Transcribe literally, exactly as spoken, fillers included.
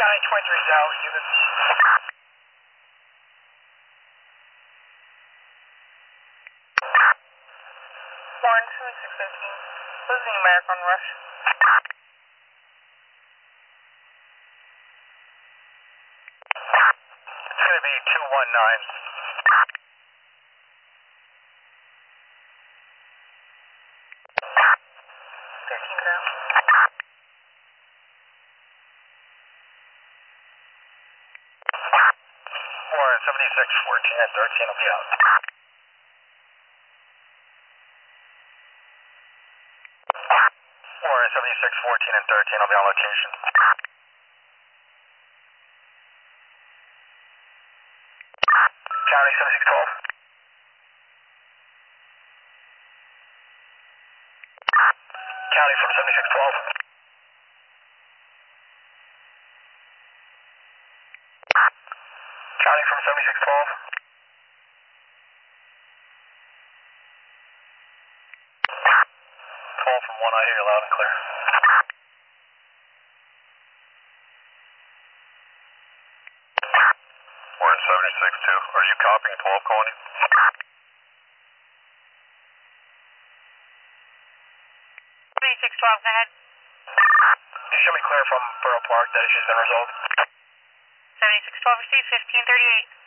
County twenty-three Dow units. Warren seventy-six fifteen. Losing American Rush. It's going to be two one nine. thirteen down. Warren seventy-six fourteen and thirteen will be out. Warren seventy-six fourteen and thirteen will be on location. County seventy-six twelve. County from seventy-six twelve. County from seventy-six twelve. twelve from one, I hear you loud and clear. We're in seventy-six two. Are you copying twelve calling you? seventy-six twelve, go ahead. You show me clear from Borough Park, that issue's been resolved. seventy-six twelve received, fifteen thirty-eight.